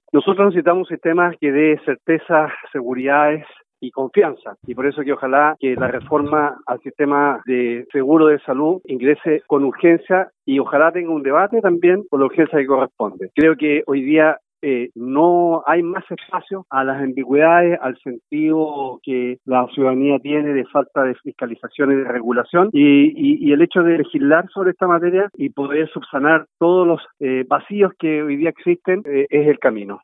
Nosotros necesitamos un sistema que dé certeza, seguridades y confianza, y por eso que ojalá que la reforma al sistema de seguro de salud ingrese con urgencia y ojalá tenga un debate también con la urgencia que corresponde. Creo que hoy día no hay más espacio a las ambigüedades, al sentido que la ciudadanía tiene de falta de fiscalización y de regulación, y el hecho de legislar sobre esta materia y poder subsanar todos los vacíos que hoy día existen es el camino.